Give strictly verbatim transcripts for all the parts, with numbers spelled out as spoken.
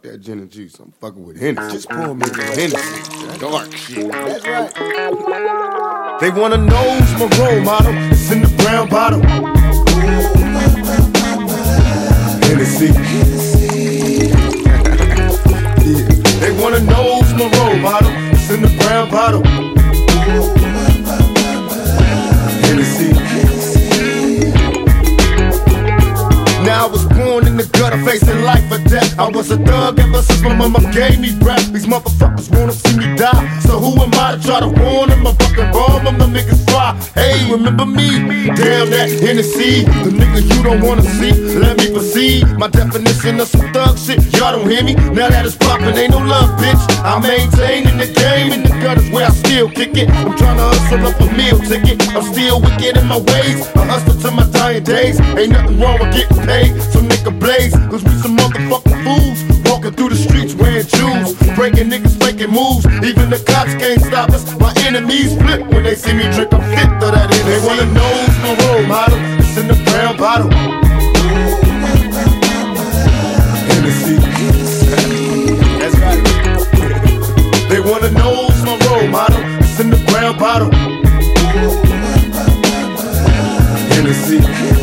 Fuck that gin and juice. I'm fucking with Hennessy. Just pour me the Hennessy. That dark shit. That's right. They wanna know who's my role model. It's in the brown bottle. Hennessy. Yeah. They wanna know who's my role model. It's in the brown bottle. Hennessy. Now I was born in the gutter, facing life or death. I was a thug ever since my mama gave me breath. These motherfuckers wanna see me die, so who am I to try to warn them? I fucking bomb them, the niggas fly. Hey, remember me? Damn that Hennessy, the nigga you don't wanna see. Let me proceed. My definition of some thug shit, y'all don't hear me? Now that it's poppin', ain't no love, bitch. I maintain in the game, in the gutters where I still kick it. I'm tryna hustle up a meal ticket. I'm still wicked in my ways. I hustle to my dying days. Ain't nothing wrong with getting paid. Some nigga blaze, cause we some motherfucking fools. Walking through the streets wearing jewels, breaking niggas making moves. Even the cops can't stop us. My enemies flip when they see me drink a fifth of that Hennessy. They wanna know who's my role model. It's in the brown bottle. Hennessy. That's right. They wanna know who's my role model. It's in the brown bottle. Hennessy.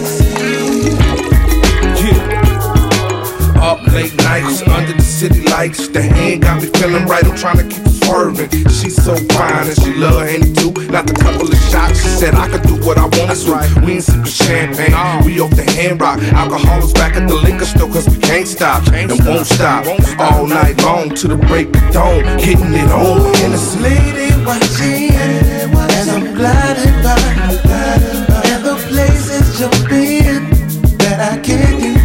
Up late nights, under the city lights. The hand got me feeling right, I'm trying to keep it swerving. She's so fine and she love Henny too. Not a couple of shots, she said I could do what I want to. Right. We ain't sipping champagne, we off the hand rock. Alcoholics back at the liquor store cause we can't stop and won't stop. All night long to the break of dawn, hitting it on. And this lady watching as I'm gliding by, and the places jumping that I can't deny.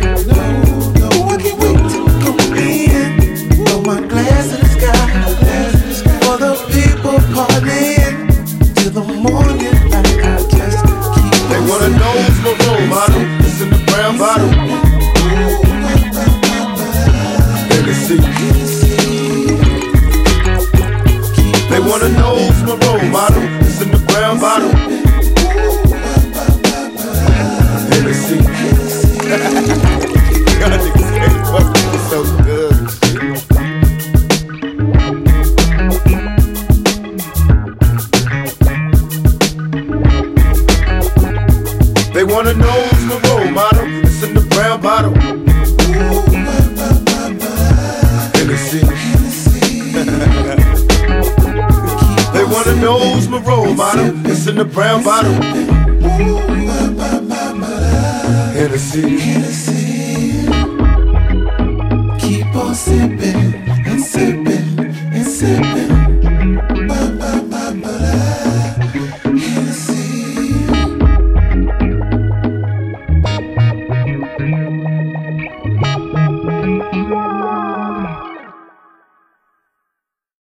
They wanna know who's my role model. It's in the brown bottle. Hennessy. They wanna know who's my role model. It's in the brown bottle. Hennessy. Y'all niggas ain't fucking so good. They wanna know who's my role model. It's in the brown bottle. Hennessy. They wanna know who's my role model. It's in the brown bottle. Hennessy. Keep on sipping and sipping.